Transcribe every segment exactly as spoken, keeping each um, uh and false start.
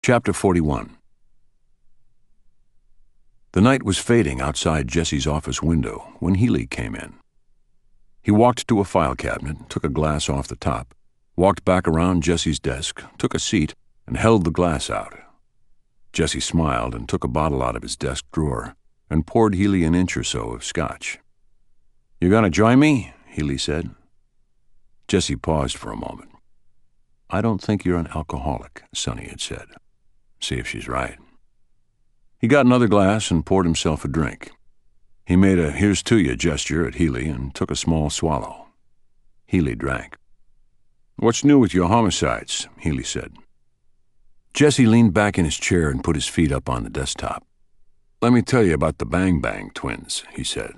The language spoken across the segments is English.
Chapter forty-one. The night was fading outside Jesse's office window when Healy came in. He walked to a file cabinet, took a glass off the top, walked back around Jesse's desk, took a seat, and held the glass out. Jesse smiled and took a bottle out of his desk drawer and poured Healy an inch or so of scotch. "You gonna join me?" Healy said. Jesse paused for a moment. "I don't think you're an alcoholic," Sonny had said. See if she's right. He got another glass and poured himself a drink. He made a here's to you gesture at Healy and took a small swallow. Healy drank. "What's new with your homicides?" Healy said. Jesse leaned back in his chair and put his feet up on the desktop. "Let me tell you about the Bang Bang twins," he said.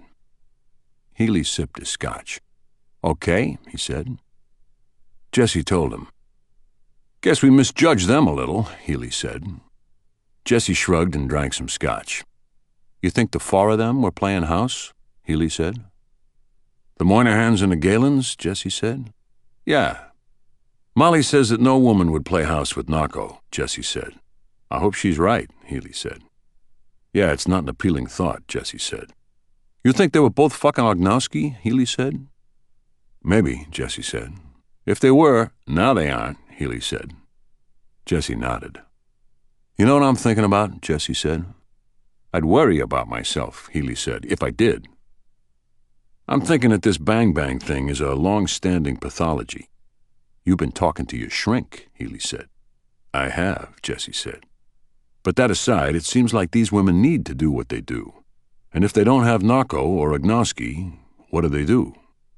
Healy sipped his scotch. "Okay," he said. Jesse told him. "Guess we misjudged them a little," Healy said. Jesse shrugged and drank some scotch. "You think the four of them were playing house?" Healy said. "The Moynahans and the Galens?" Jesse said. "Yeah. Molly says that no woman would play house with Narco," Jesse said. "I hope she's right," Healy said. "Yeah, it's not an appealing thought," Jesse said. "You think they were both fucking Ognowski?" Healy said. "Maybe," Jesse said. "If they were, now they aren't," Healy said. Jesse nodded. "You know what I'm thinking about?" Jesse said. "I'd worry about myself," Healy said, "if I did. I'm thinking that this Bang Bang thing is a long-standing pathology." "You've been talking to your shrink," Healy said. "I have," Jesse said. "But that aside, it seems like these women need to do what they do. And if they don't have Narco or Ognowski, what do they do?"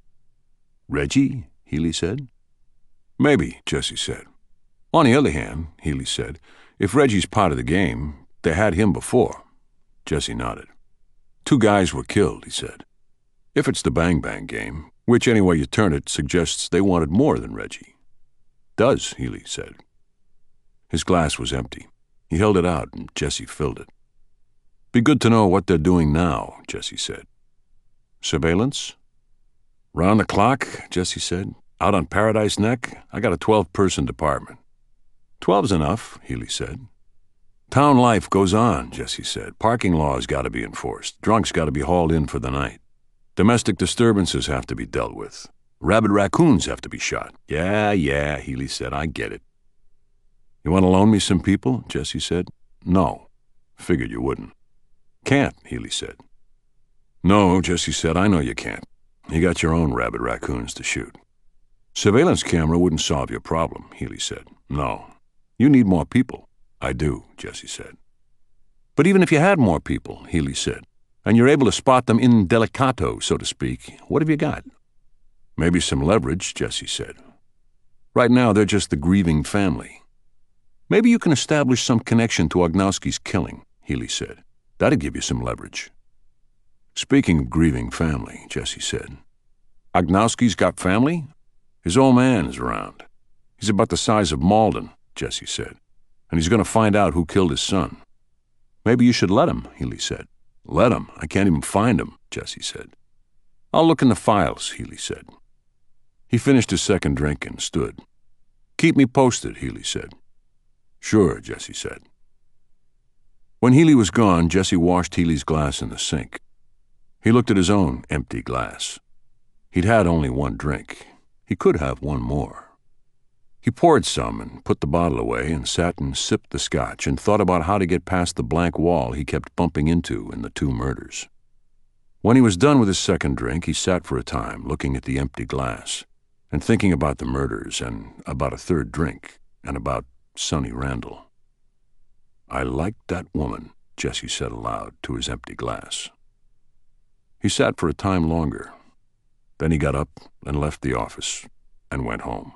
"Reggie?" Healy said. "Maybe," Jesse said. "On the other hand," Healy said, "if Reggie's part of the game, they had him before." Jesse nodded. "Two guys were killed," he said. "If it's the Bang Bang game, which any way you turn it suggests they wanted more than Reggie." "Does," Healy said. His glass was empty. He held it out and Jesse filled it. "Be good to know what they're doing now," Jesse said. "Surveillance?" "Round the clock," Jesse said. "Out on Paradise Neck, I got a twelve-person department." "Twelve's enough," Healy said. "Town life goes on," Jesse said. "Parking laws got to be enforced. Drunks got to be hauled in for the night. Domestic disturbances have to be dealt with. Rabid raccoons have to be shot." "Yeah, yeah," Healy said. "I get it." "You want to loan me some people?" Jesse said. "No. Figured you wouldn't." "Can't," Healy said. "No," Jesse said. "I know you can't. You got your own rabid raccoons to shoot." "Surveillance camera wouldn't solve your problem," Healy said. "No. You need more people." "I do," Jesse said. "But even if you had more people," Healy said, "and you're able to spot them in delicato, so to speak, what have you got?" "Maybe some leverage," Jesse said. "Right now, they're just the grieving family." "Maybe you can establish some connection to Ognowski's killing," Healy said. "That'd give you some leverage." "Speaking of grieving family," Jesse said, "Ognowski's got family? His old man is around. He's about the size of Malden," Jesse said, "and he's going to find out who killed his son." "Maybe you should let him," Healy said. "Let him? I can't even find him," Jesse said. "I'll look in the files," Healy said. He finished his second drink and stood. "Keep me posted," Healy said. "Sure," Jesse said. When Healy was gone, Jesse washed Healy's glass in the sink. He looked at his own empty glass. He'd had only one drink. He could have one more. He poured some and put the bottle away and sat and sipped the scotch and thought about how to get past the blank wall he kept bumping into in the two murders. When he was done with his second drink, he sat for a time looking at the empty glass and thinking about the murders and about a third drink and about Sonny Randall. "I liked that woman," Jesse said aloud to his empty glass. He sat for a time longer. Then he got up and left the office and went home.